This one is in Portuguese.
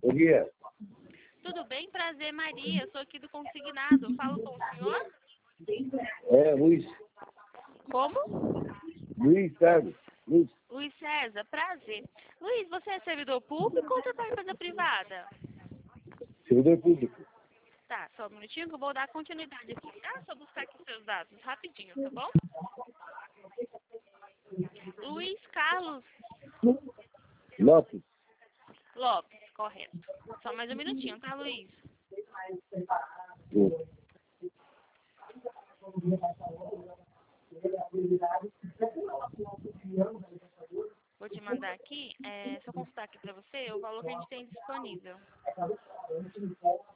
Bom dia. Tudo bem? Prazer, Maria. Sou aqui do Consignado. Falo com o senhor? É, Luiz. Como? Luiz, sabe? Luiz. Luiz César, prazer. Luiz, você é servidor público ou trabalha em empresa privada? Servidor público. Tá, só um minutinho que eu vou dar continuidade aqui, tá? Só buscar aqui seus dados rapidinho, tá bom? Luiz Carlos Lopes. Lopes, correto. Só mais um minutinho, tá, Luiz? Sim. Vou te mandar aqui, se eu consultar aqui pra você, o valor que a gente tem disponível.